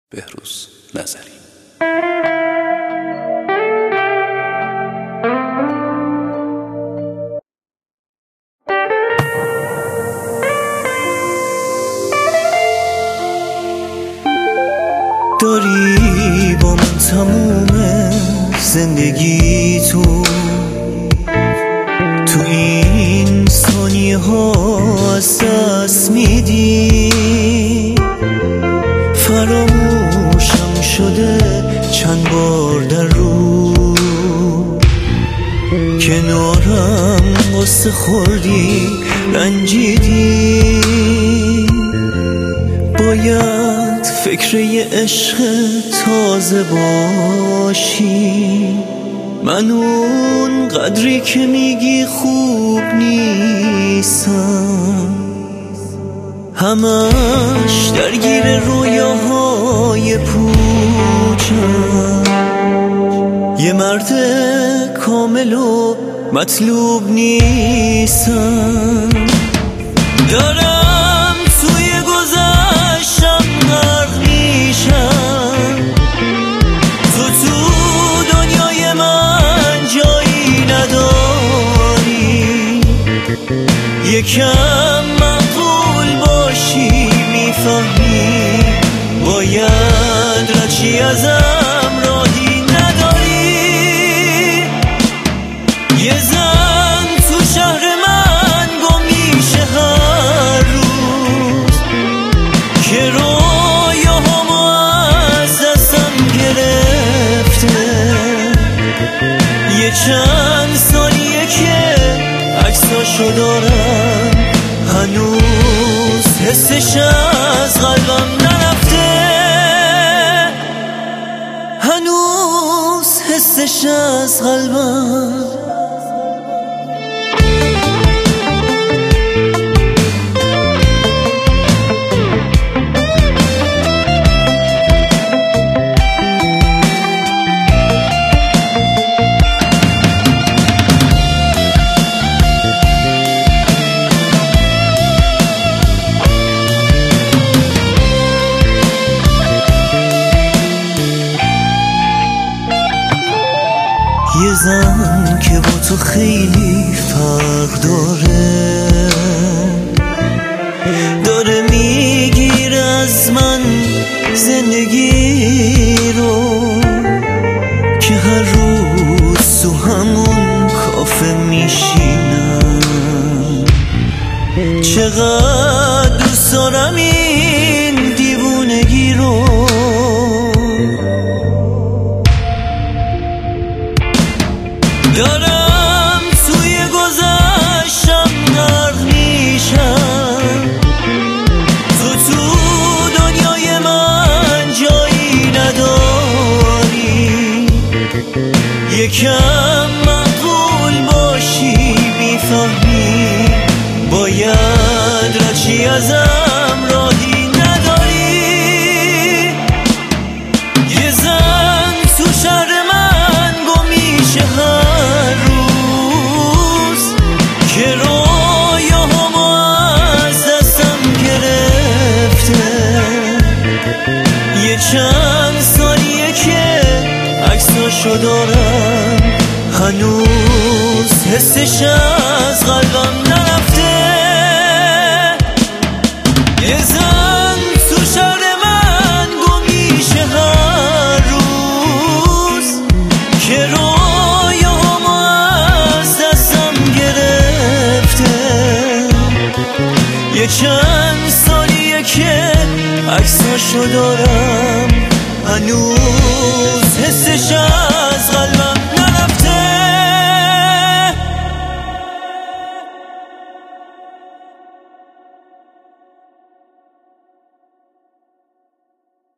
بهروز نظری. داری با من تموم زندگی تو این ثانیه ها از دست میدی. فراموشم شده چند بار در روز کنارم واسه خوردی رنجیدی. باید فکر یه عشق تازه باشی، من اون قدری که میگی خوب نیستم. همش درگیر رویاهای پوچم، یه مرد کامل و مطلوب نیستم. دارم توی گذشتم غرق میشم، تو دنیای من جایی نداری. یکم معقول باشی میفهمی، باید رچی ازم راهی نداری. یه زن تو شهر من گم میشه هر روز که رویاهامو از دستم گرفته. یه چند ثانیه که عکساشو دارم، هنوز حسش از قلبم نرفته. هنوز حسش از قلبم. یه زن که با تو خیلی فرق داره میگیره از من زندگی رو، که هر روز تو همون کافه میشینم. چقدر دوست دارم این دیوونگی رو. دارم توی گذشتم غرق میشم، تو دنیای من جایی نداری. یکم معقول باشی میفهمی، باید رچی ازم راهی نداری. یه زن تو شهر من گم میشه هر روز که رویاهامو از دستم گرفته. یه چند ثانیه که عکساشو دارم، هنوز حسش از قلبم نرفته. یه زن تو شهر من گم میشه هر روز که رویاهامو از دستم گرفته. یه چند ثانیه که عکساشو دارم، هنوز حسش